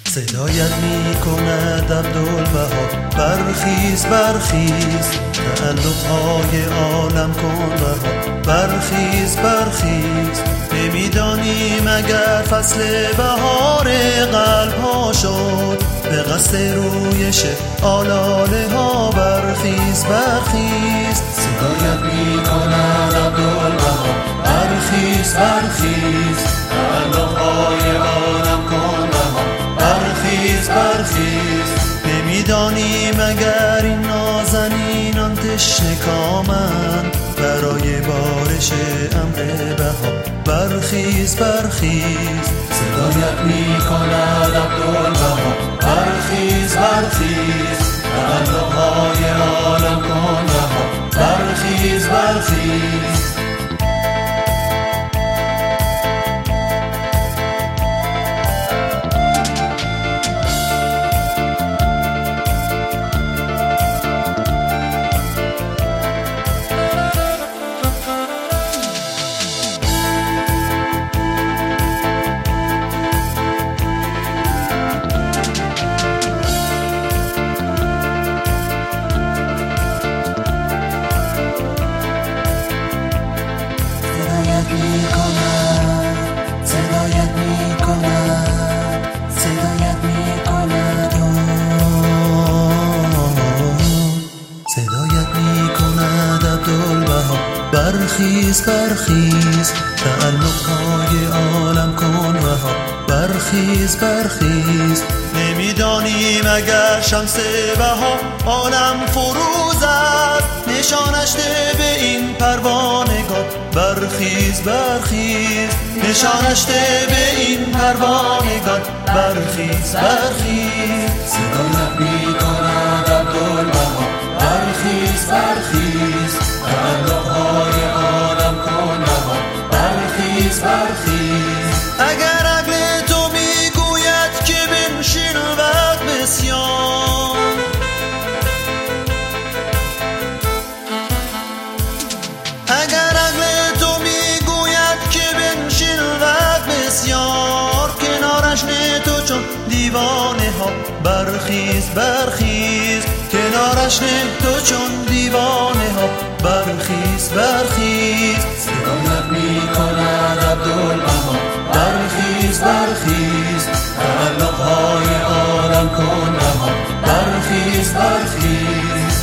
صدایت می کند عبدالبها برخیز برخیز، تعلق‌های عالم کن رها. برخیز برخیز، نمیدانی مگر فصل بهار قلب ها شد به قصد رویش آلاله ها. برخیز برخیز، صدایت می کند عبدالبها برخیز برخیز، تعلق‌های عالم کن رها. برخیز برخیز، نمیدانی مگر این نازنینان تشنه کامند برای بارش امر بها. برخیز برخیز، صدایت می کند عبدالبها برخیز برخیز، تعلق‌های عالم کن رها. برخیز برخیز، برخیز برخیز، تعلق‌های عالم کن رها. برخیز برخیز، نمیدانی مگر شمس بها عالم فروز است نشانش ده به این پروانگان. برخیز برخیز، نشانش ده به این پروانگان. برخیز برخیز، صدایت می کند عبدالبها برخیز برخیز، تعلق‌های عالم کن رها. برخیز برخیز، اگر عقل تو میگوید که بنشین وقت بسیار، اگر عقل تو میگوید که بنشین وقت بسیار، کنارش نه تو چون دیوانه ها. برخیز برخیز، کنارش نه تو چون دیوانه ها. برخیز برخیز، صدایت می کند عبدالبها برخیز برخیز، تعلق‌های عالم کن رها. برخیز برخیز،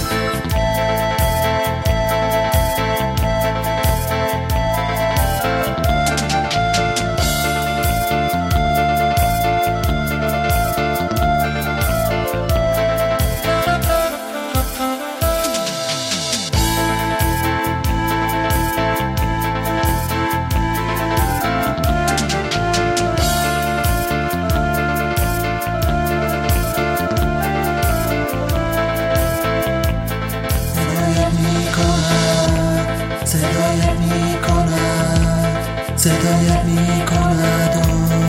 صدایت می کند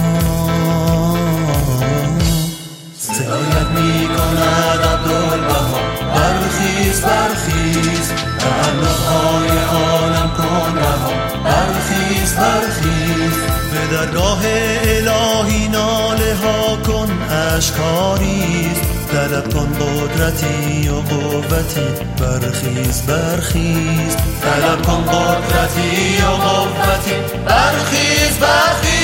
صدایت می کند عبدالبها برخیز برخیز، تعلق‌های عالم کن رها. برخیز برخیز، به درگاه الهی ناله ها کن اشکاریست، طلب کن قدرتی و قوتی. برخیز برخیز، طلب کن قدرتی و قوتی. برخیز برخیز.